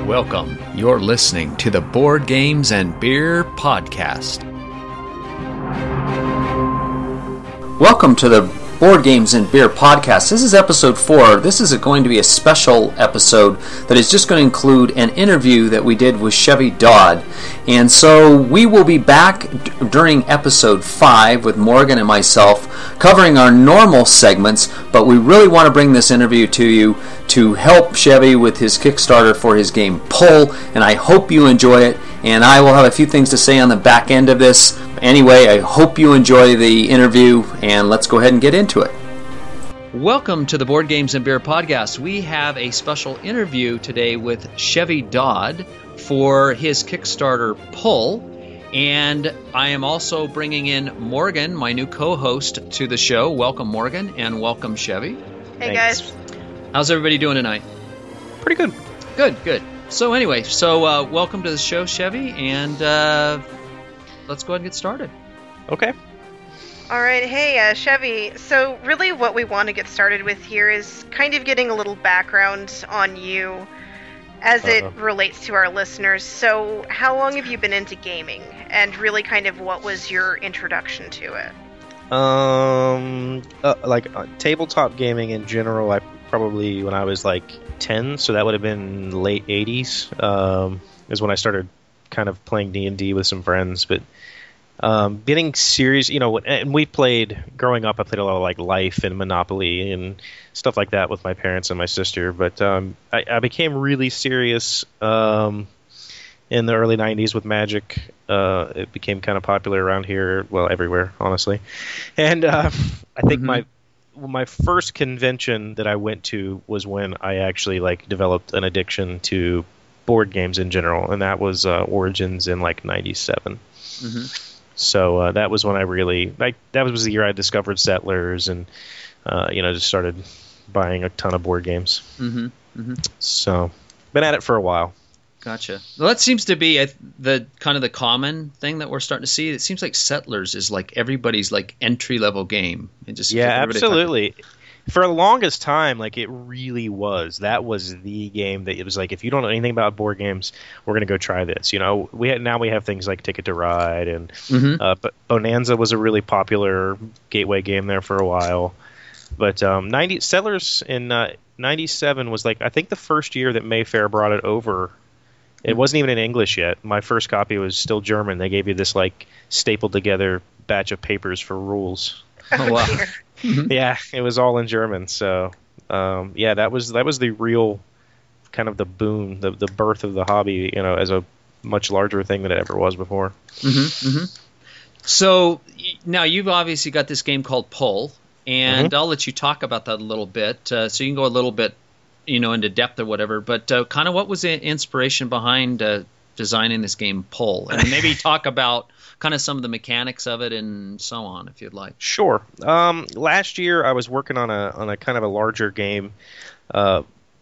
Welcome. You're listening to the Board Games and Beer Podcast. Welcome to the Board Games and Beer Podcast. This is episode 4. This is going to be a special episode that is just going to include an interview that we did with Chevy Dodd. And so we will be back during episode 5 with Morgan and myself covering our normal segments, but we really want to bring this interview to you to help Chevy with his Kickstarter for his game Pull, and I hope you enjoy it. And I will have a few things to say on the back end of this. Anyway, I hope you enjoy the interview, and let's go ahead and get into it. Welcome to the Board Games and Beer Podcast. We have a special interview today with Chevy Dodd for his Kickstarter Pull. And I am also bringing in Morgan, my new co-host, to the show. Welcome, Morgan, and welcome, Chevy. Hey, guys. How's everybody doing tonight? Pretty good. Good. So anyway, welcome to the show, Chevy, and let's go ahead and get started. Okay. All right. Hey, Chevy. So really what we want to get started with here is kind of getting a little background on you as it relates to our listeners. So how long have you been into gaming, and really kind of what was your introduction to it? Tabletop gaming in general, I probably when I was like 10, so that would have been late 80s, is when I started kind of playing D&D with some friends. But getting serious, and we played, growing up, I played a lot of like Life and Monopoly and stuff like that with my parents and my sister. But I became really serious in the early 90s with Magic. It became kind of popular around here, well, everywhere, honestly. And I think my first convention that I went to was when I actually developed an addiction to board games in general, and that was Origins in 97. Mm-hmm. So that was when I really that was the year I discovered Settlers and just started buying a ton of board games. Mm-hmm. Mm-hmm. So been at it for a while. Gotcha. Well, that seems to be the kind of the common thing that we're starting to see. It seems like Settlers is everybody's entry level game. It just absolutely. For the longest time, it really was. That was the game that it was if you don't know anything about board games, we're gonna go try this. We have things like Ticket to Ride and but Bonanza was a really popular gateway game there for a while. But Settlers in 97 was I think the first year that Mayfair brought it over. It wasn't even in English yet. My first copy was still German. They gave you this stapled together batch of papers for rules. Oh wow! Yeah, it was all in German. So that was the real kind of the boom, the birth of the hobby. As a much larger thing than it ever was before. Mm-hmm, mm-hmm. So now you've obviously got this game called Pull, and I'll let you talk about that a little bit. So you can go a little bit into depth or whatever, but kind of what was the inspiration behind designing this game Pull? And maybe talk about kind of some of the mechanics of it and so on, if you'd like. Sure. Last year I was working on a kind of a larger game, and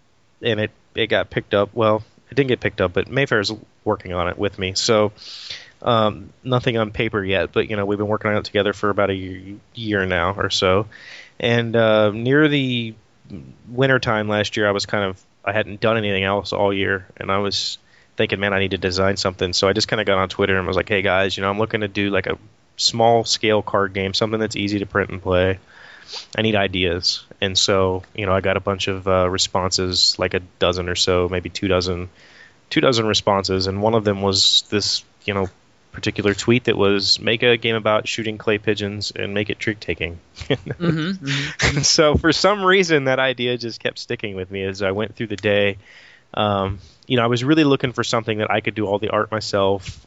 it got picked up. Well, it didn't get picked up, but Mayfair's working on it with me. So nothing on paper yet, but we've been working on it together for about a year now or so. And near the winter time last year, I hadn't done anything else all year, and I was thinking, man, I need to design something. So I just kind of got on Twitter and was like, hey guys, I'm looking to do a small scale card game, something that's easy to print and play. I need ideas. And so I got a bunch of responses, a dozen or so, maybe two dozen responses, and one of them was this particular tweet that was, make a game about shooting clay pigeons and make it trick taking. So for some reason that idea just kept sticking with me as I went through the day. I was really looking for something that I could do all the art myself.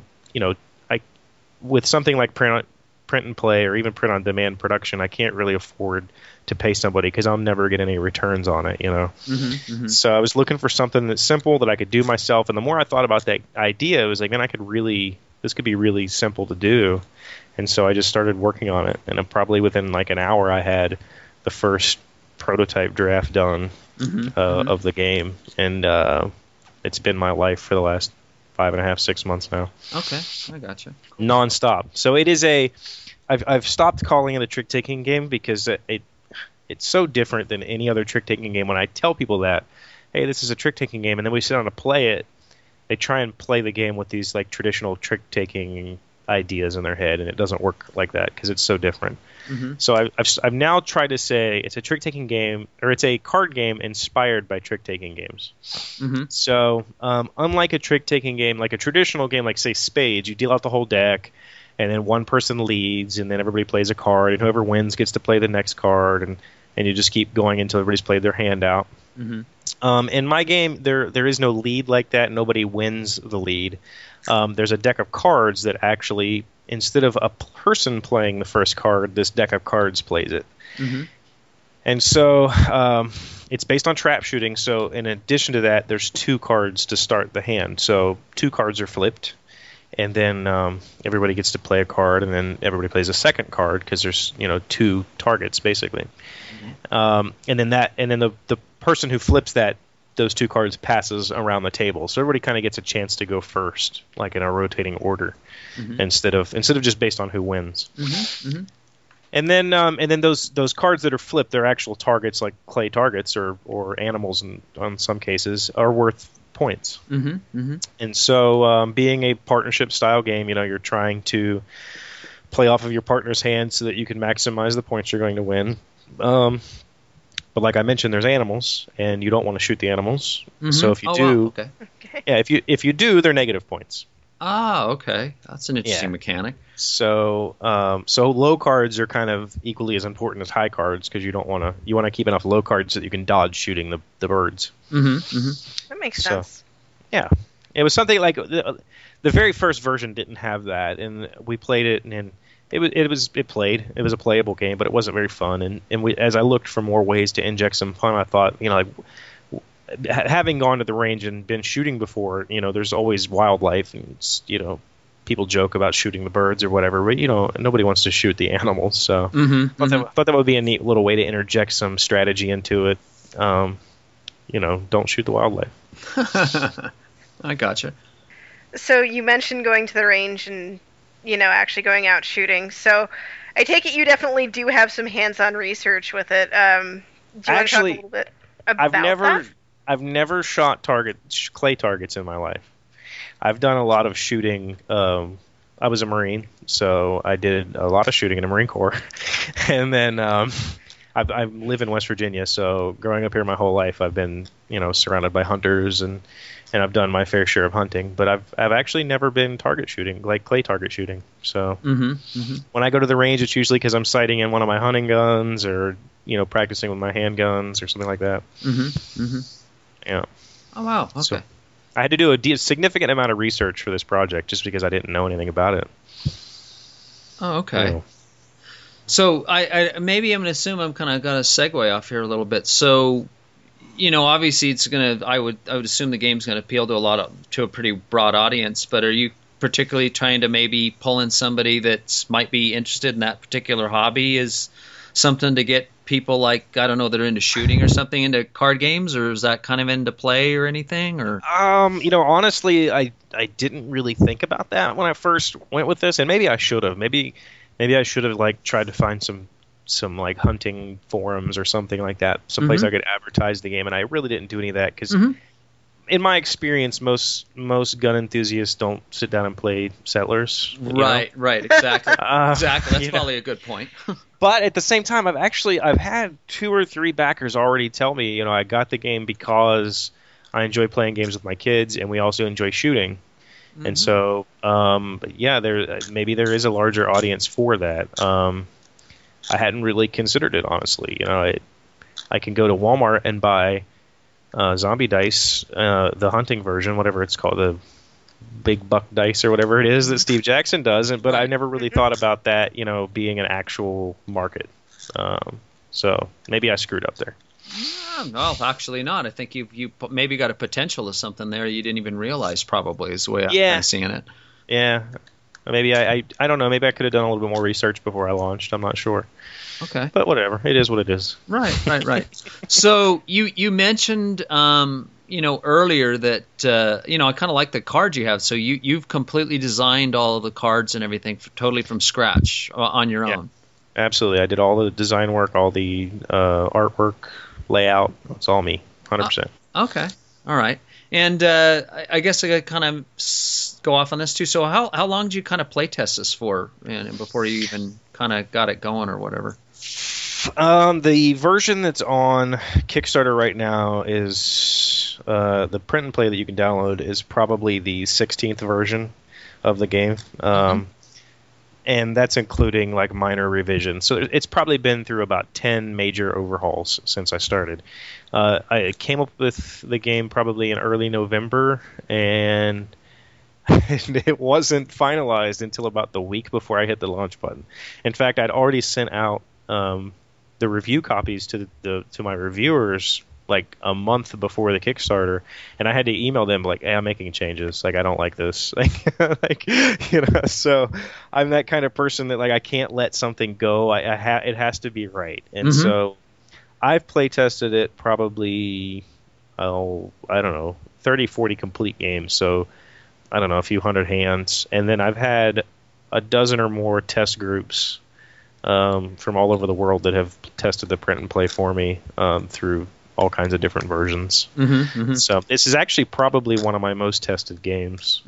With something like print and play or even print on demand production, I can't really afford to pay somebody because I'll never get any returns on it. So I was looking for something that's simple that I could do myself. And the more I thought about that idea, it was man, this could be really simple to do. And so I just started working on it, and probably within an hour I had the first prototype draft done of the game, and it's been my life for the last 5.5, 6 months now. Okay, I gotcha. Cool. Non-stop. So it is I've stopped calling it a trick-taking game because it's so different than any other trick-taking game. When I tell people that, hey, this is a trick-taking game, and then we sit down to play it, they try and play the game with these like traditional trick-taking ideas in their head, and it doesn't work like that because it's so different. Mm-hmm. So I've now tried to say it's a trick-taking game, or it's a card game inspired by trick-taking games. Mm-hmm. So unlike a trick-taking game, like a traditional game, like say Spades, you deal out the whole deck, and then one person leads, and then everybody plays a card, and whoever wins gets to play the next card, and you just keep going until everybody's played their hand out. Mm-hmm. In my game, there is no lead like that. Nobody wins the lead. There's a deck of cards that actually, instead of a person playing the first card, this deck of cards plays it. Mm-hmm. And so it's based on trap shooting. So in addition to that, there's 2 cards to start the hand. So 2 cards are flipped, and then everybody gets to play a card, and then everybody plays a second card because there's 2 targets basically. Mm-hmm. And then the person who flips those 2 cards passes around the table, so everybody kind of gets a chance to go first, like in a rotating order, mm-hmm. instead of just based on who wins. Mm-hmm. Mm-hmm. And then those cards that are flipped, they're actual targets, like clay targets or animals, in some cases, are worth points. Mm-hmm. Mm-hmm. And so, being a partnership style game, you're trying to play off of your partner's hand so that you can maximize the points you're going to win. But like I mentioned, there's animals, and you don't want to shoot the animals. Mm-hmm. So if you do, wow. Okay. Yeah, if you do, they're negative points. Ah, okay, that's an interesting mechanic. So low cards are kind of equally as important as high cards because you want to keep enough low cards so that you can dodge shooting the birds. Mm-hmm. Mm-hmm. That makes sense. Yeah, it was something like the very first version didn't have that, and we played it, and it was a playable game, but it wasn't very fun. And as I looked for more ways to inject some fun, I thought, having gone to the range and been shooting before, there's always wildlife, and people joke about shooting the birds or whatever, but nobody wants to shoot the animals. So I thought that would be a neat little way to interject some strategy into it. Don't shoot the wildlife. I gotcha. So you mentioned going to the range and actually going out shooting. So I take it you definitely do have some hands-on research with it. Do you want to talk a little bit about that? I've never shot clay targets in my life. I've done a lot of shooting. I was a Marine, so I did a lot of shooting in the Marine Corps. And then I live in West Virginia, so growing up here my whole life, I've been surrounded by hunters, and I've done my fair share of hunting. But I've actually never been target shooting, like clay target shooting. So when I go to the range, it's usually because I'm sighting in one of my hunting guns, or practicing with my handguns or something like that. Yeah. Oh wow. Okay. So I had to do a significant amount of research for this project just because I didn't know anything about it. Oh, okay. So I maybe I'm going to assume I'm kind of going to segue off here a little bit. So, obviously it's going to, I would assume the game's going to appeal to a pretty broad audience, but are you particularly trying to maybe pull in somebody that might be interested in that particular hobby as something to get people like, I don't know, that are into shooting or something into card games, or is that kind of into play or anything? Or honestly, I didn't really think about that when I first went with this, and maybe I should have. Maybe I should have tried to find some like hunting forums or something like that, someplace I could advertise the game, and I really didn't do any of that because in my experience, most gun enthusiasts don't sit down and play Settlers. Right, exactly. Exactly. That's probably a good point. But at the same time, I've had 2 or 3 backers already tell me, I got the game because I enjoy playing games with my kids, and we also enjoy shooting. And so, maybe there is a larger audience for that. I hadn't really considered it, honestly. I can go to Walmart and buy zombie dice, the hunting version, whatever it's called, the big buck dice or whatever it is that Steve Jackson does, but I never really thought about that, being an actual market. So maybe I screwed up there. No, actually not. I think you maybe got a potential of something there you didn't even realize, probably, is the way I'm seeing it. Yeah. Maybe I don't know. Maybe I could have done a little bit more research before I launched. I'm not sure. Okay. But whatever. It is what it is. Right. So you mentioned earlier that I kind of like the cards you have. So you've completely designed all of the cards and everything totally from scratch on your own. Absolutely. I did all the design work, all the artwork, layout. It's all me, 100%. Okay. All right. And I guess I kind of go off on this too. So how long did you kind of play test this for, before you even kind of got it going or whatever? The version that's on Kickstarter right now is the print and play that you can download is probably the 16th version of the game. And that's including like minor revisions. So it's probably been through about 10 major overhauls since I started. I came up with the game probably in early November, and it wasn't finalized until about the week before I hit the launch button. In fact, I'd already sent out the review copies to my reviewers like a month before the Kickstarter, and I had to email them like, "Hey, I'm making changes. Like, I don't like this." So I'm that kind of person that like I can't let something go. It has to be right, and so I've play tested it probably I don't know 30, 40 complete games. So I don't know, a few hundred hands, and then I've had a dozen or more test groups from all over the world that have tested the print and play for me through all kinds of different versions. So this is actually probably one of my most tested games,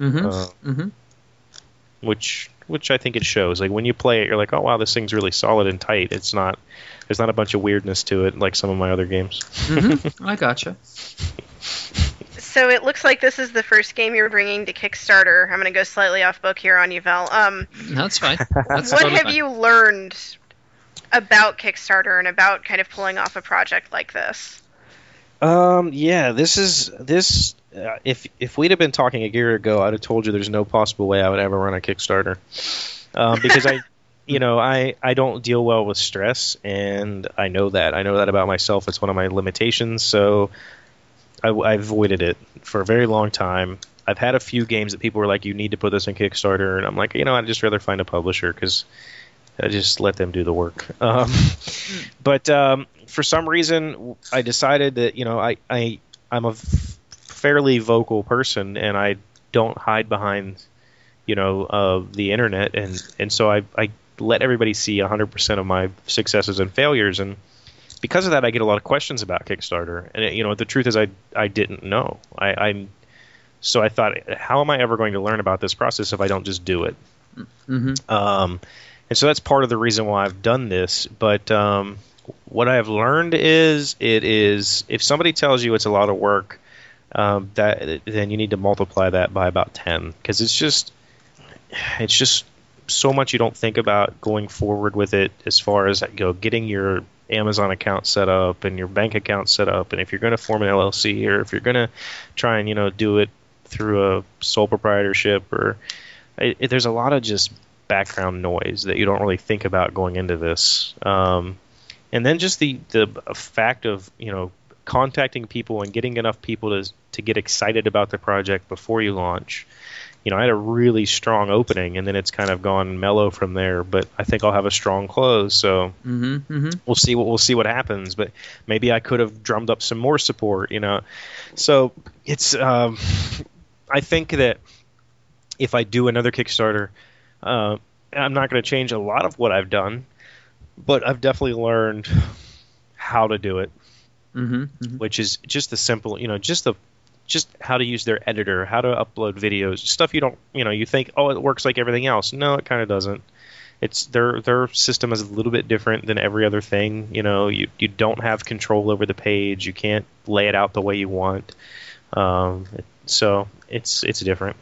which I think it shows. Like when you play it, you're like, oh wow, this thing's really solid and tight. There's not a bunch of weirdness to it like some of my other games. I gotcha. So it looks like this is the first game you're bringing to Kickstarter. I'm going to go slightly off book here on you, Val. That's fine. That's what totally have fine. you learned about Kickstarter and about kind of pulling off a project like this? Yeah, this. If we'd have been talking a year ago, I'd have told you there's no possible way I would ever run a Kickstarter, because I don't deal well with stress, and I know that about myself. It's one of my limitations, so I avoided it for a very long time. I've had a few games that people were like, "You need to put this in Kickstarter," and I'm like, I'd just rather find a publisher because I just let them do the work. But for some reason, I decided that I'm a fairly vocal person, and I don't hide behind the internet, and so I let everybody see 100% of my successes and failures, and because of that, I get a lot of questions about Kickstarter, and the truth is I didn't know. So I thought, how am I ever going to learn about this process if I don't just do it? And so that's part of the reason why I've done this. But what I have learned is if somebody tells you it's a lot of work, then you need to multiply that by about 10, because it's just so much you don't think about going forward with it, as far as getting your Amazon account set up and your bank account set up, and if you're going to form an LLC, or if you're going to try and do it through a sole proprietorship, or there's a lot of just background noise that you don't really think about going into this, and then just the fact of contacting people and getting enough people to get excited about the project before you launch. I had a really strong opening, and then it's kind of gone mellow from there. But I think I'll have a strong close, so we'll see what happens. But maybe I could have drummed up some more support, So it's I think that if I do another Kickstarter, I'm not going to change a lot of what I've done, but I've definitely learned how to do it, which is just the simple, just how to use their editor, how to upload videos, stuff you don't, you think, oh, it works like everything else. No, it kind of doesn't. It's their system is a little bit different than every other thing. You don't have control over the page. You can't lay it out the way you want. So it's different.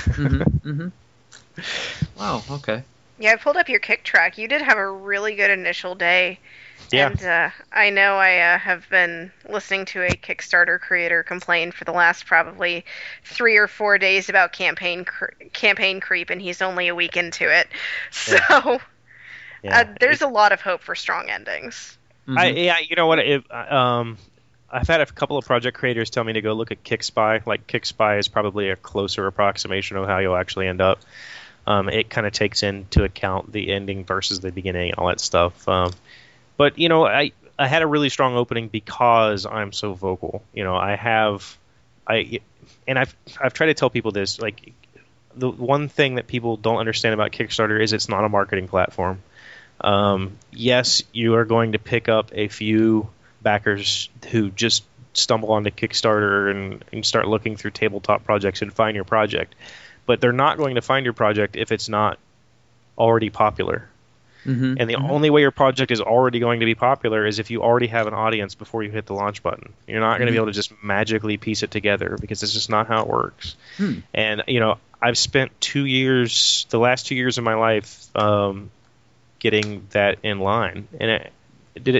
Wow. Okay. Yeah, I pulled up your Kick track. You did have a really good initial day. Yeah. And I know I have been listening to a Kickstarter creator complain for the last probably 3 or 4 days about campaign creep, and he's only a week into it. So there's a lot of hope for strong endings. You know what? I've had a couple of project creators tell me to go look at KickSpy. Like, KickSpy is probably a closer approximation of how you'll actually end up. It kind of takes into account the ending versus the beginning and all that stuff. But I had a really strong opening because I'm so vocal. I've tried to tell people this. Like, the one thing that people don't understand about Kickstarter is it's not a marketing platform. Yes, you are going to pick up a few backers who just stumble onto Kickstarter and start looking through tabletop projects and find your project. But they're not going to find your project if it's not already popular. Mm-hmm. And the only way your project is already going to be popular is if you already have an audience before you hit the launch button. You're not going to be able to just magically piece it together because it's just not how it works. And, I've spent 2 years, the last 2 years of my life, getting that in line. And did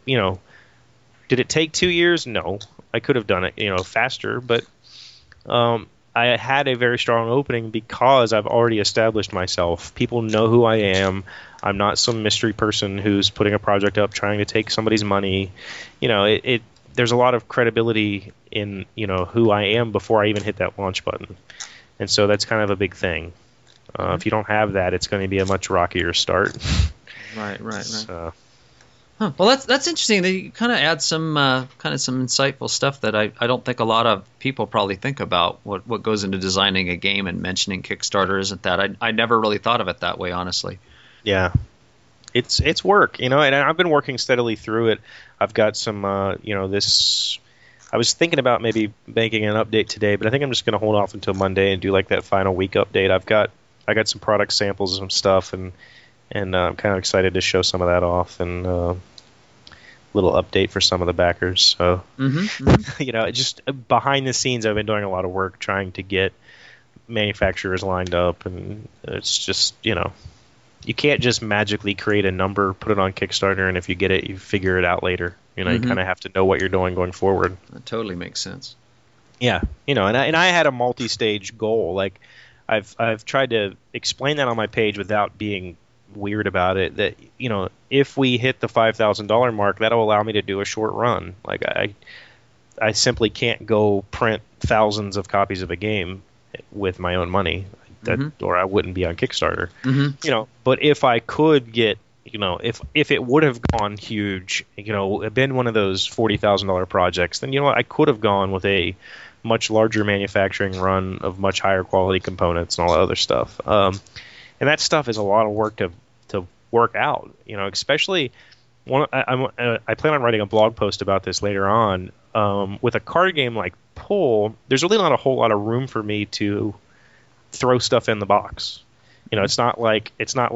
it take 2 years? No. I could have done it, faster, but I had a very strong opening because I've already established myself. People know who I am. I'm not some mystery person who's putting a project up trying to take somebody's money. There's a lot of credibility in who I am before I even hit that launch button, and so that's kind of a big thing. If you don't have that, it's going to be a much rockier start. Right. So. Huh. Well, that's interesting. They kind of add some insightful stuff that I don't think a lot of people probably think about. What goes into designing a game, and mentioning Kickstarter isn't that. I never really thought of it that way, honestly. Yeah, it's work, and I've been working steadily through it. I've got some, this. I was thinking about maybe making an update today, but I think I'm just going to hold off until Monday and do like that final week update. I got some product samples and some stuff, and I'm kind of excited to show some of that off, and little update for some of the backers. So, just behind the scenes, I've been doing a lot of work trying to get manufacturers lined up, and it's just, you can't just magically create a number, put it on Kickstarter, and if you get it, you figure it out later. You kind of have to know what you're doing going forward. That totally makes sense. Yeah, and I had a multi-stage goal. Like, I've tried to explain that on my page without being weird about it, that if we hit the $5,000 mark, that'll allow me to do a short run. Like, I simply can't go print thousands of copies of a game with my own money, or I wouldn't be on Kickstarter. But if I could get, if it would have gone huge, been one of those $40,000 projects, then I could have gone with a much larger manufacturing run of much higher quality components and all that other stuff. And that stuff is a lot of work to work out, especially I plan on writing a blog post about this later on. With a card game like Pull, there's really not a whole lot of room for me to throw stuff in the box. It's not like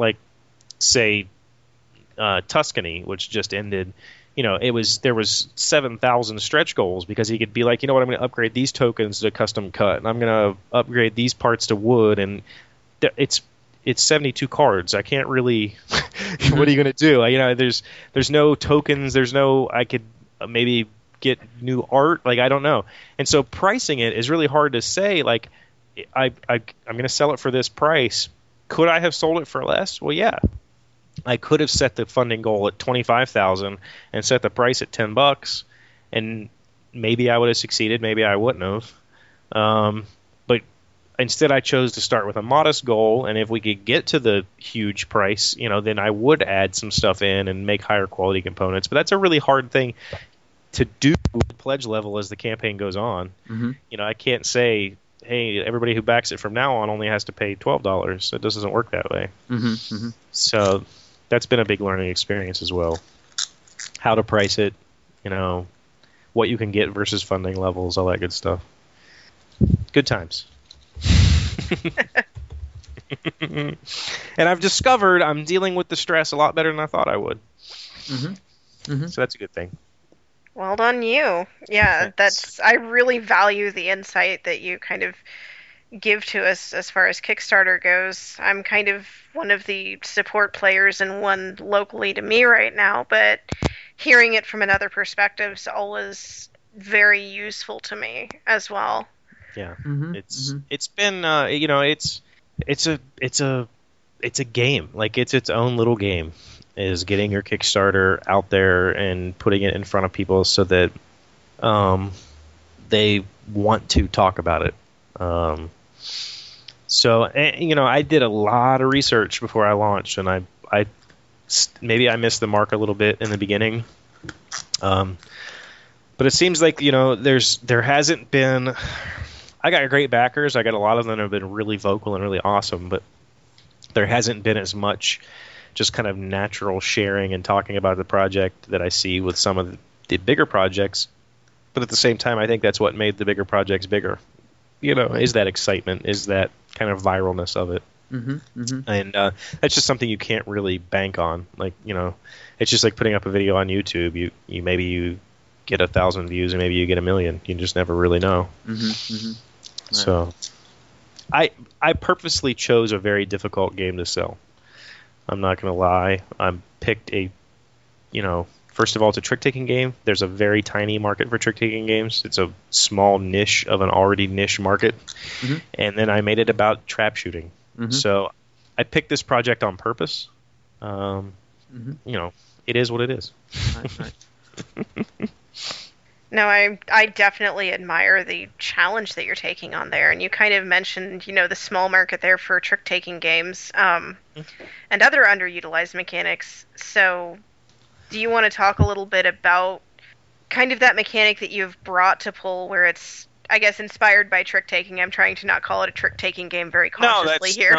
say Tuscany, which just ended. There was 7,000 stretch goals because he could be like, I'm going to upgrade these tokens to custom cut, and I'm going to upgrade these parts to wood, and it's 72 cards. I can't really. What are you going to do? There's no tokens. There's no. I could maybe get new art. Like, I don't know. And so pricing it is really hard to say. Like, I'm going to sell it for this price. Could I have sold it for less? Well, yeah. I could have set the funding goal at $25,000 and set the price at $10, and maybe I would have succeeded. Maybe I wouldn't have. But instead, I chose to start with a modest goal, and if we could get to the huge price, then I would add some stuff in and make higher quality components. But that's a really hard thing to do at the pledge level as the campaign goes on. I can't say, hey, everybody who backs it from now on only has to pay $12. It just doesn't work that way. So that's been a big learning experience as well. How to price it, what you can get versus funding levels, all that good stuff. Good times. And I've discovered I'm dealing with the stress a lot better than I thought I would. So that's a good thing. Well done, you. Yeah, I really value the insight that you kind of give to us as far as Kickstarter goes. I'm kind of one of the support players and one locally to me right now, but hearing it from another perspective is always very useful to me as well. Yeah, it's been it's a game. Like, it's its own little game. Is getting your Kickstarter out there and putting it in front of people so that they want to talk about it. So I did a lot of research before I launched, and I maybe I missed the mark a little bit in the beginning. But it seems like there hasn't been. I got great backers. I got a lot of them have been really vocal and really awesome, but there hasn't been as much just kind of natural sharing and talking about the project that I see with some of the bigger projects. But at the same time, I think that's what made the bigger projects bigger. Is that excitement, is that kind of viralness of it. And that's just something you can't really bank on. Like, it's just like putting up a video on YouTube. You maybe you get 1,000 views, and maybe you get 1 million. You just never really know. Right. So, I purposely chose a very difficult game to sell. I'm not going to lie. I picked first of all, it's a trick-taking game. There's a very tiny market for trick-taking games. It's a small niche of an already niche market. And then I made it about trap shooting. So I picked this project on purpose. It is what it is. Right. No, I definitely admire the challenge that you're taking on there. And you kind of mentioned, the small market there for trick-taking games and other underutilized mechanics. So do you want to talk a little bit about kind of that mechanic that you've brought to Pull, where it's, I guess, inspired by trick-taking? I'm trying to not call it a trick-taking game very consciously here.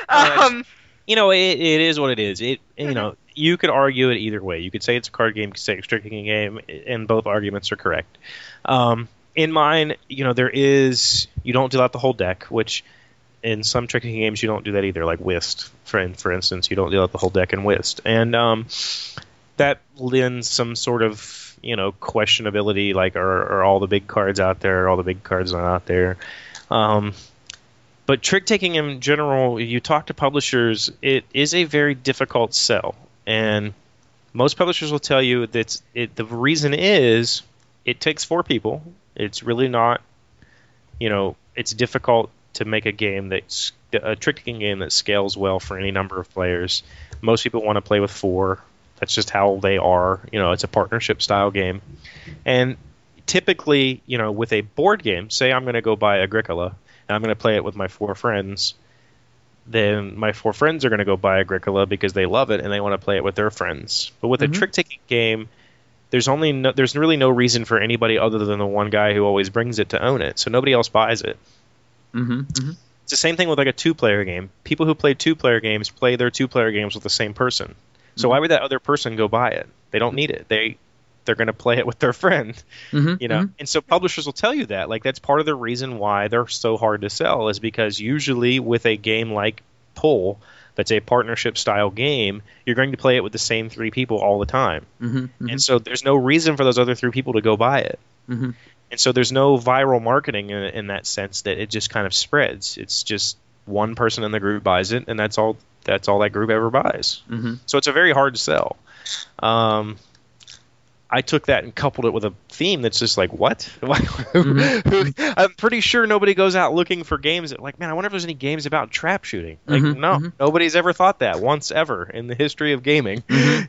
It is what it is. You could argue it either way. You could say it's a card game, you could say it's a trick-taking game, and both arguments are correct. In mine, there is, you don't deal out the whole deck, which in some trick-taking games you don't do that either, like Whist, for instance. You don't deal out the whole deck in Whist. And that lends some sort of, questionability, like are all the big cards out there, are all the big cards not out there. But trick-taking in general, you talk to publishers, it is a very difficult sell. And most publishers will tell you that the reason is it takes 4 people. It's really not, it's difficult to make a game that's a trick-taking game that scales well for any number of players. Most people want to play with 4. That's just how they are. It's a partnership style game. And typically, with a board game, say I'm going to go buy Agricola, and I'm going to play it with my 4 friends, then my 4 friends are going to go buy Agricola because they love it and they want to play it with their friends. But with a trick-taking game, there's really no reason for anybody other than the one guy who always brings it to own it. So nobody else buys it. It's the same thing with like a 2-player game. People who play 2-player games play their 2-player games with the same person. So why would that other person go buy it? They don't need it. They're going to play it with their friend, And so publishers will tell you that. Like, that's part of the reason why they're so hard to sell, is because usually with a game like Pull, that's a partnership style game, you're going to play it with the same 3 people all the time. And so there's no reason for those other 3 people to go buy it. And so there's no viral marketing in that sense, that it just kind of spreads. It's just one person in the group buys it, and that's all that group ever buys. So it's a very hard to sell. I took that and coupled it with a theme that's just like, what? I'm pretty sure nobody goes out looking for games that, like, man, I wonder if there's any games about trap shooting. Like, nobody's ever thought that once ever in the history of gaming. Right.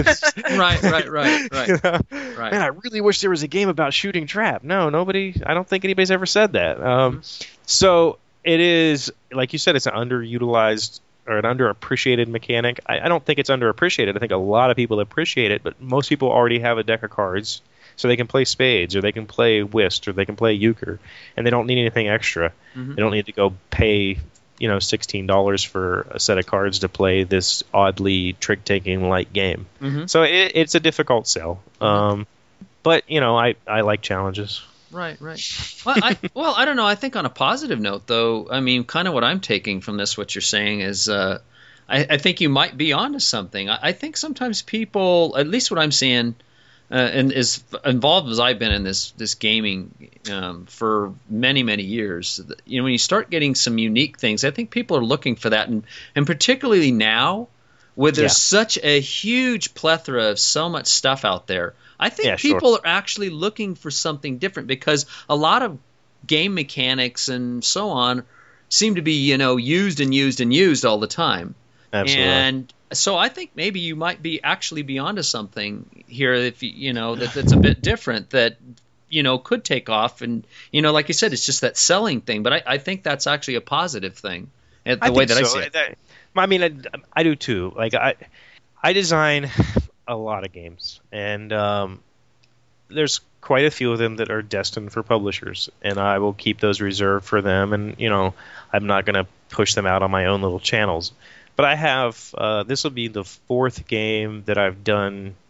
Man, I really wish there was a game about shooting trap. No, nobody. I don't think anybody's ever said that. So it is, like you said, it's an underutilized or an underappreciated mechanic. I don't think it's underappreciated. I think a lot of people appreciate it, but most people already have a deck of cards, so they can play spades, or they can play whist, or they can play euchre, and they don't need anything extra. They don't need to go pay $16 for a set of cards to play this oddly trick-taking light game. So it's a difficult sell. But I like challenges. Right. Well, I don't know. I think on a positive note, though, I mean, kind of what I'm taking from this, what you're saying is, I think you might be onto something. I think sometimes people, at least what I'm seeing, and as involved as I've been in this gaming for many, many years, when you start getting some unique things, I think people are looking for that, and particularly now, where there's such a huge plethora of so much stuff out there. I think people are actually looking for something different, because a lot of game mechanics and so on seem to be, used and used and used all the time. Absolutely. And so I think maybe you might be actually be onto something here, if that's a bit different, that could take off. And like you said, it's just that selling thing. But I think that's actually a positive thing, the way that I see it. I mean, I do too. Like I design a lot of games, and there's quite a few of them that are destined for publishers, and I will keep those reserved for them, and I'm not going to push them out on my own little channels. But I have this will be the 4th game that I've done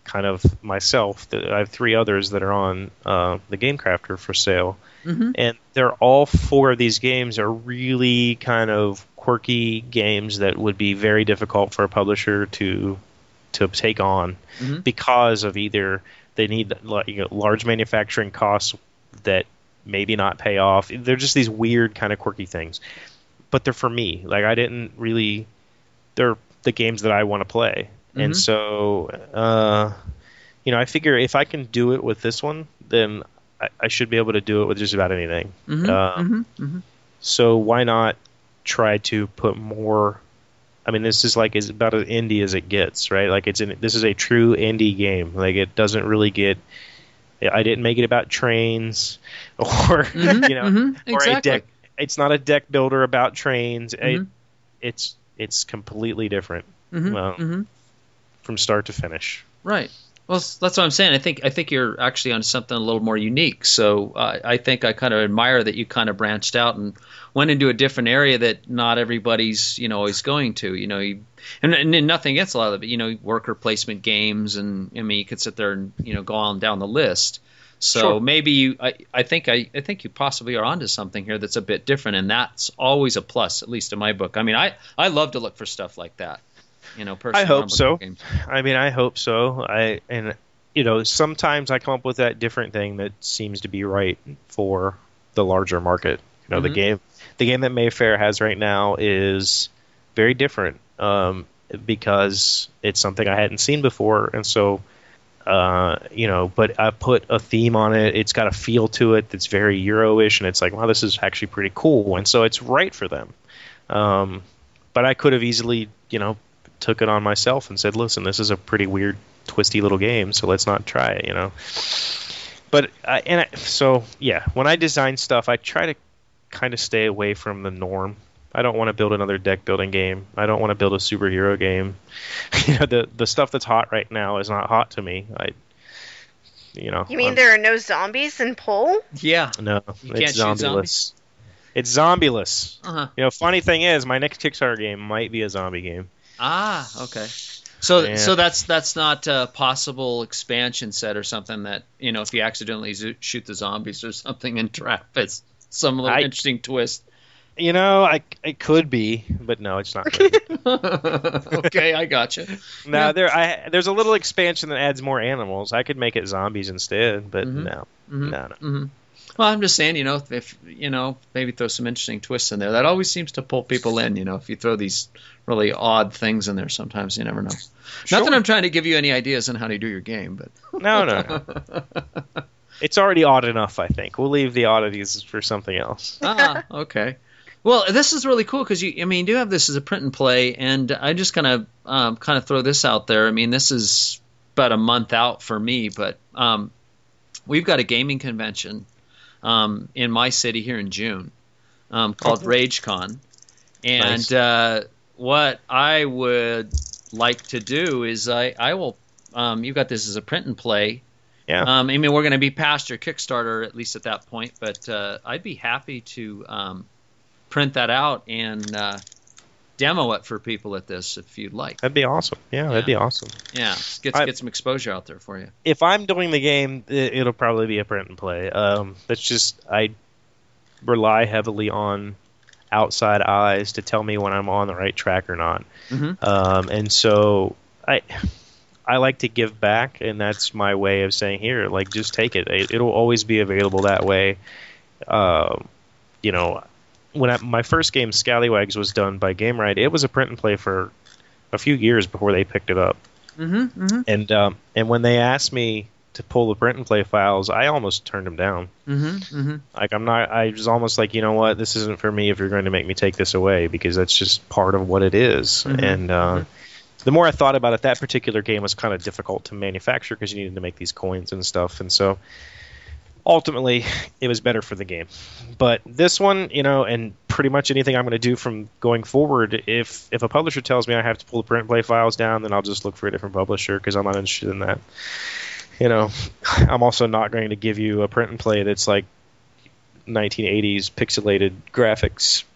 kind of myself. I have 3 others that are on the Game Crafter for sale. Mm-hmm. And they're all 4 of these games are really kind of quirky games that would be very difficult for a publisher to take on because of either they need large manufacturing costs that maybe not pay off. They're just these weird kind of quirky things. But they're for me. Like they're the games that I want to play. And so, I figure if I can do it with this one, then I should be able to do it with just about anything. So why not try to put more? I mean, this is like as about as indie as it gets, right? Like this is a true indie game. Like it doesn't really get. I didn't make it about trains, or or exactly. a deck. It's not a deck builder about trains. It's completely different from start to finish. Right. Well, that's what I'm saying. I think you're actually on something a little more unique. So I think I kind of admire that you kind of branched out and went into a different area that not everybody's always going to. And nothing against a lot of it. Worker placement games, and I mean you could sit there and go on down the list. So sure. maybe I think you possibly are onto something here that's a bit different, and that's always a plus, at least in my book. I mean, I love to look for stuff like that. Personally, I hope so. Games. I mean, I hope so. Sometimes I come up with that different thing that seems to be right for the larger market. The game that Mayfair has right now is very different because it's something I hadn't seen before, and so. But I put a theme on it. It's got a feel to it that's very Euro-ish, and it's like, wow, this is actually pretty cool, and so it's right for them. But I could have easily, took it on myself and said, listen, this is a pretty weird, twisty little game, so let's not try it, But when I design stuff, I try to kind of stay away from the norm. I don't want to build another deck building game. I don't want to build a superhero game. The stuff that's hot right now is not hot to me. You mean there are no zombies in Pole? Yeah. No, it's zombieless. It's zombieless. Uh-huh. Funny thing is, my next Kickstarter game might be a zombie game. Ah, okay. So that's not a possible expansion set or something that if you accidentally shoot the zombies or something and trap it's some little interesting twist. It could be, but no, it's not good. Okay, I gotcha. No, there's a little expansion that adds more animals. I could make it zombies instead, but no. Well, I'm just saying, if maybe throw some interesting twists in there. That always seems to pull people in. If you throw these really odd things in there, sometimes you never know. Sure. Not that I'm trying to give you any ideas on how to do your game, but no. It's already odd enough, I think. We'll leave the oddities for something else. Okay. Well, this is really cool because you do have this as a print and play, and I just kind of throw this out there. I mean, this is about a month out for me, but we've got a gaming convention in my city here in June called RageCon, and nice. What I would like to do is I will you've got this as a print and play. Yeah. I mean, we're going to be past your Kickstarter at least at that point, but I'd be happy to print that out and demo it for people at this if you'd like. That'd be awesome. Yeah, that'd be awesome. Yeah, get some exposure out there for you. If I'm doing the game, it'll probably be a print and play. That's just I rely heavily on outside eyes to tell me when I'm on the right track or not. And so I like to give back, and that's my way of saying, here, like, just take it. It'll always be available that way. When my first game, Scallywags, was done by GameRide, it was a print and play for a few years before they picked it up. And when they asked me to pull the print and play files, I almost turned them down. Like I was almost like, you know what, this isn't for me if you're going to make me take this away, because that's just part of what it is. And the more I thought about it, that particular game was kind of difficult to manufacture because you needed to make these coins and stuff. And so ultimately, it was better for the game. But this one, and pretty much anything I'm going to do from going forward, if a publisher tells me I have to pull the print and play files down, then I'll just look for a different publisher because I'm not interested in that. I'm also not going to give you a print and play that's like 1980s pixelated graphics,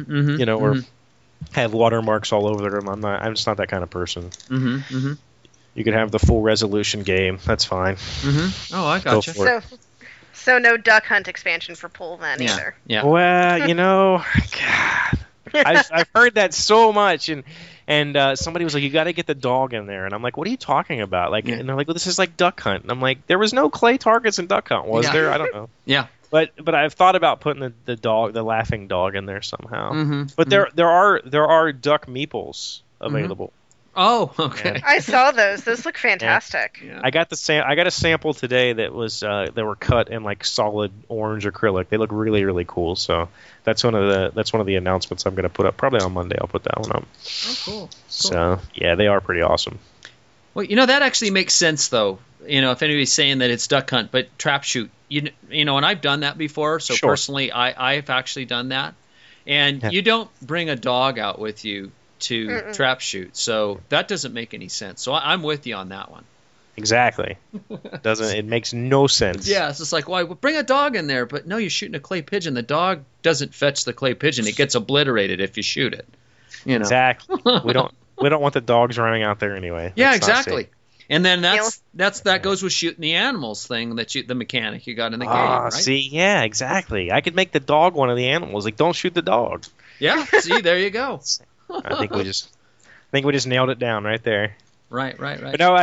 or have watermarks all over them. I'm just not that kind of person. you could have the full resolution game. That's fine. Mm-hmm. Oh, I gotcha. So no Duck Hunt expansion for Pool then either. Yeah. Well, God, I've heard that so much, and somebody was like, "You got to get the dog in there," and I'm like, "What are you talking about?" Like, and they're like, "Well, this is like Duck Hunt," and I'm like, "There was no clay targets in Duck Hunt, was there? I don't know." Yeah. But I've thought about putting the laughing dog in there somehow. Mm-hmm. But there are duck meeples available. Oh, okay. And I saw those. Those look fantastic. Yeah. I got a sample today that was that were cut in like solid orange acrylic. They look really, really cool. So that's one of the announcements I'm going to put up probably on Monday. I'll put that one up. Oh, cool. So yeah, they are pretty awesome. Well, that actually makes sense though. If anybody's saying that it's Duck Hunt, but Trap Shoot, and I've done that before. So Sure. Personally, I've actually done that, and you don't bring a dog out with you to Trap Shoot, so that doesn't make any sense. So I'm with you on that one. Exactly. It makes no sense. Yeah, it's just like, well, bring a dog in there, but no, you're shooting a clay pigeon. The dog doesn't fetch the clay pigeon; it gets obliterated if you shoot it. Exactly. we don't want the dogs running out there anyway. Yeah, That's not exactly. safe. And then that goes with shooting the animals thing the mechanic you got in the game, right? See, yeah, exactly. I could make the dog one of the animals. Like, don't shoot the dog. Yeah, see, there you go. I think we just nailed it down right there. Right. But no,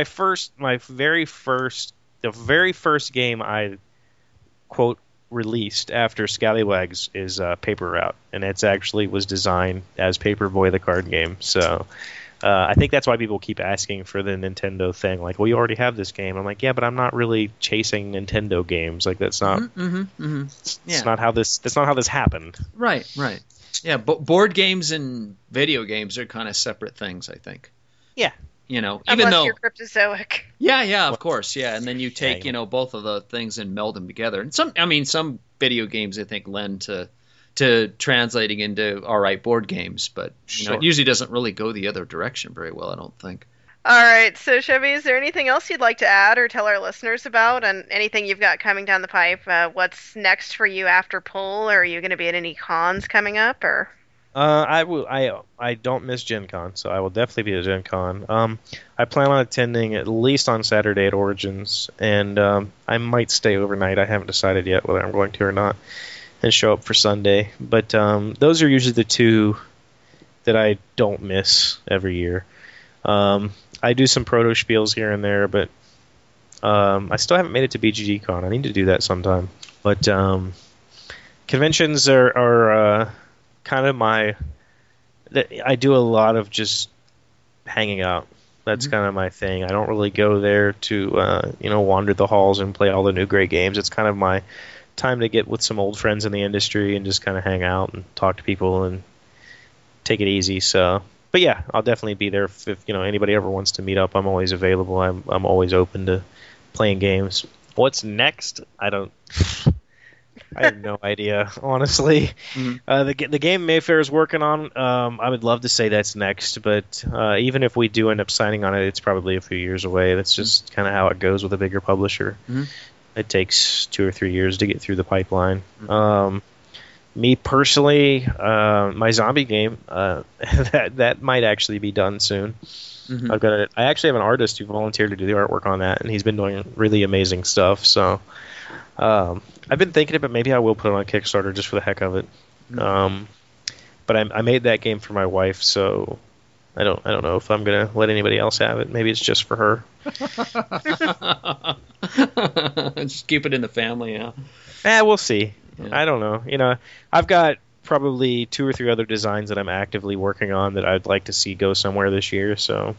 the very first game I quote released after Scallywags is Paper Route, and it's actually was designed as Paperboy the card game. So I think that's why people keep asking for the Nintendo thing. Like, well, you already have this game. I'm like, yeah, but I'm not really chasing Nintendo games. Like, that's not. That's not how this happened. Right. Yeah, but board games and video games are kind of separate things, I think. Yeah. Even Unless though you're Cryptozoic. Yeah, of course, yeah, and then you take both of the things and meld them together. And some video games I think lend to translating into all right board games, but it usually doesn't really go the other direction very well, I don't think. All right, so Chevy, is there anything else you'd like to add or tell our listeners about, and anything you've got coming down the pipe? What's next for you after Pull? Or are you going to be at any cons coming up, or? I don't miss Gen Con, so I will definitely be at Gen Con. I plan on attending at least on Saturday at Origins, and I might stay overnight. I haven't decided yet whether I'm going to or not, and show up for Sunday. But those are usually the two that I don't miss every year. I do some proto spiels here and there, but I still haven't made it to BGG Con. I need to do that sometime. But conventions are kind of I do a lot of just hanging out. That's kind of my thing. I don't really go there to wander the halls and play all the new great games. It's kind of my time to get with some old friends in the industry and just kind of hang out and talk to people and take it easy. So, but yeah, I'll definitely be there if anybody ever wants to meet up. I'm always available. I'm always open to playing games. What's next? I have no idea, honestly. Mm-hmm. The game Mayfair is working on, I would love to say that's next, but even if we do end up signing on it, it's probably a few years away. That's just kind of how it goes with a bigger publisher. Mm-hmm. It takes 2 or 3 years to get through the pipeline. Mm-hmm. Me personally, my zombie game, that might actually be done soon. Mm-hmm. I actually have an artist who volunteered to do the artwork on that, and he's been doing really amazing stuff. So I've been thinking about maybe I will put it on Kickstarter just for the heck of it. Mm-hmm. But I made that game for my wife, so I don't know if I'm gonna let anybody else have it. Maybe it's just for her. Just keep it in the family, yeah. We'll see. Yeah. I don't know. I've got probably 2 or 3 other designs that I'm actively working on that I'd like to see go somewhere this year. So,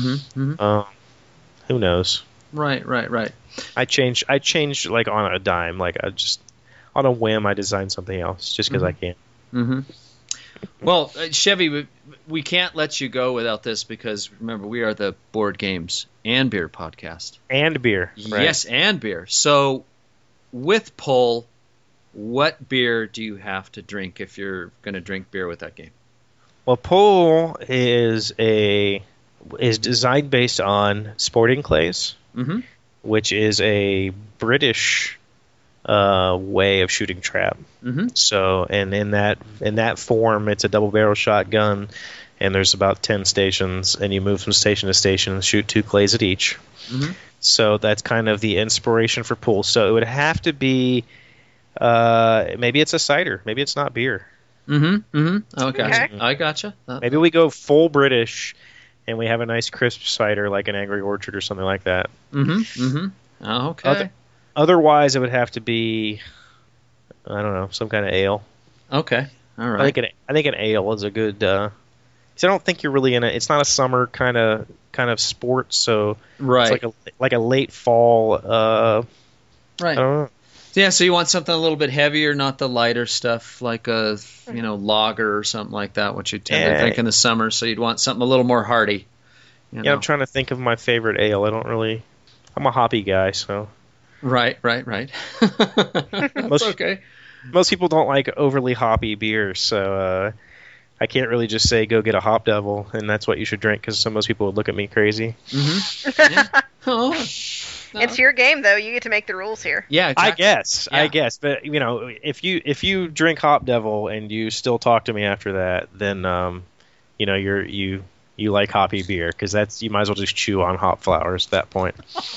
who knows? Right. I changed like on a dime. Like I just on a whim, I designed something else just because I can. Mm-hmm. Well, Chevy, we can't let you go without this because remember we are the Board Games and Beer podcast. And beer, right? Yes, and beer. So, with Pull, what beer do you have to drink if you're going to drink beer with that game? Well, Pull is designed based on Sporting Clays, which is a British way of shooting trap. Mm-hmm. So, and in that form, it's a double barrel shotgun, and there's about 10 stations, and you move from station to station and shoot 2 clays at each. Mm-hmm. So that's kind of the inspiration for pool. So it would have to be, maybe it's a cider, maybe it's not beer. Mm-hmm. Mm-hmm. Okay. Okay. I gotcha. Maybe we go full British, and we have a nice crisp cider like an Angry Orchard or something like that. Mm-hmm. Mm-hmm. Oh, okay. Otherwise, it would have to be, I don't know, some kind of ale. Okay. All right. I think an ale is a good. Because I don't think you're really in it's not a summer kind of sport, so right. It's like a late fall. Right. I don't know. Yeah, so you want something a little bit heavier, not the lighter stuff like a lager or something like that, which you tend to think in the summer. So you'd want something a little more hearty. You know? I'm trying to think of my favorite ale. I'm a hoppy guy, so. Right. That's okay. Most people don't like overly hoppy beers, so I can't really just say go get a Hop Devil and that's what you should drink, because most people would look at me crazy. Mm-hmm. Yeah. Oh. No. It's your game, though. You get to make the rules here. Yeah, exactly. I guess. But if you drink Hop Devil and you still talk to me after that, then you like hoppy beer, because you might as well just chew on hop flowers at that point.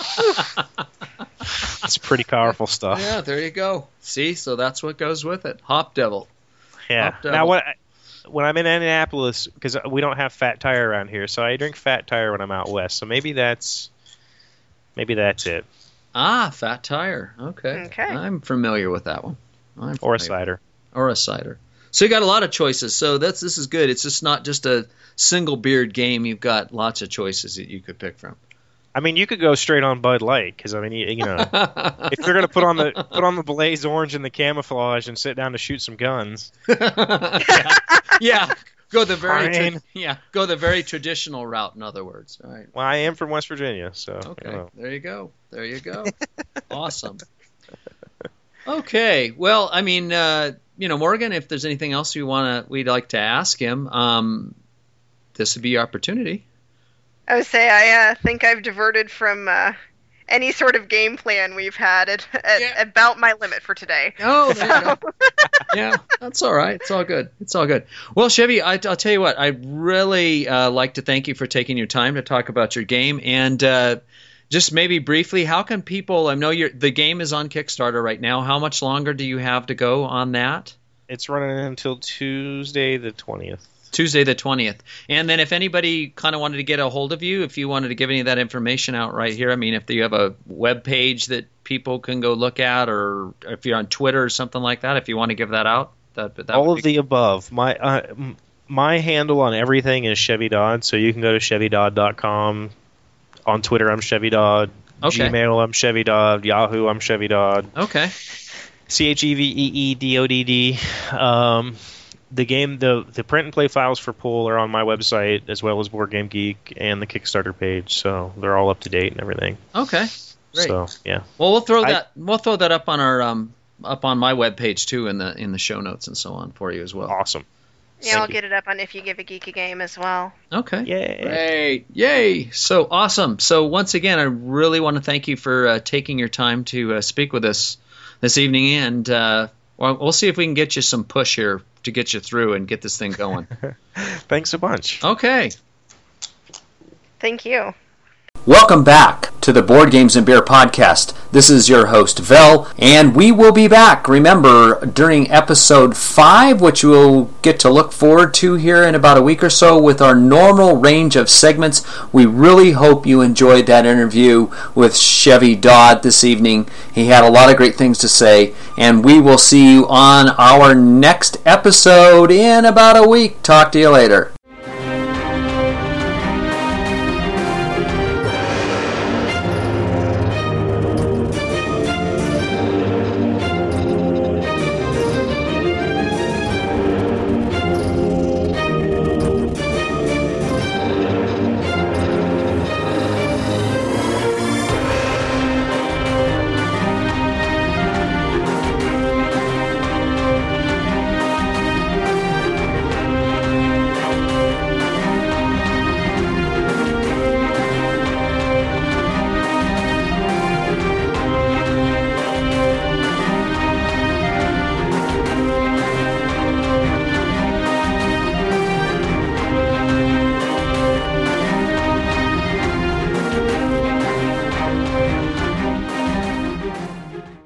It's pretty powerful stuff. Yeah, there you go. See, so that's what goes with it. Hop Devil. Yeah. Hop Devil. Now when I'm in Indianapolis, because we don't have Fat Tire around here, so I drink Fat Tire when I'm out west. So maybe that's it. Ah, Fat Tire. Okay. I'm familiar with that one. Or a cider. So you got a lot of choices. So this is good. It's just not just a single beered game. You've got lots of choices that you could pick from. I mean, you could go straight on Bud Light, because if you're gonna put on the Blaze Orange and the camouflage and sit down to shoot some guns. Yeah. Go the very traditional route. In other words, all right. Well, I am from West Virginia, so okay. There you go. Awesome. Okay. Well, I mean, Morgan, if there's anything else we'd like to ask him, this would be your opportunity. I would say I think I've diverted from any sort of game plan we've had at about my limit for today. Oh, there you go. Yeah, that's all right. It's all good. Well, Chevy, I'll tell you what. I'd really like to thank you for taking your time to talk about your game. And just maybe briefly, how can people – I know the game is on Kickstarter right now. How much longer do you have to go on that? It's running until Tuesday the 20th. Tuesday the 20th. And then if anybody kind of wanted to get a hold of you, if you wanted to give any of that information out right here, I mean, if you have a web page that people can go look at, or if you're on Twitter or something like that, if you want to give that out. That all of the above. My handle on everything is Chevy Dodd, so you can go to ChevyDodd.com. On Twitter, I'm Chevy Dodd. Okay. Gmail, I'm Chevy Dodd. Yahoo, I'm Chevy Dodd. Okay. CheveeDodd. The game, the print and play files for Pool are on my website, as well as Board Game Geek and the Kickstarter page, so they're all up to date and everything. Okay, great. So yeah. Well, we'll throw that up on our up on my webpage too, in the show notes and so on for you as well. Awesome. Yeah, I'll get it up on If You Give a Geek a Game as well. Okay. Yay. Great. Yay. So awesome. So once again, I really want to thank you for taking your time to speak with us this evening, and we'll see if we can get you some push here to get you through and get this thing going. Thanks a bunch. Okay. Thank you. Welcome back to the Board Games and Beer podcast. This is your host, Vel, and we will be back, remember, during episode 5, which we'll get to look forward to here in about a week or so with our normal range of segments. We really hope you enjoyed that interview with Chevy Dodd this evening. He had a lot of great things to say, and we will see you on our next episode in about a week. Talk to you later.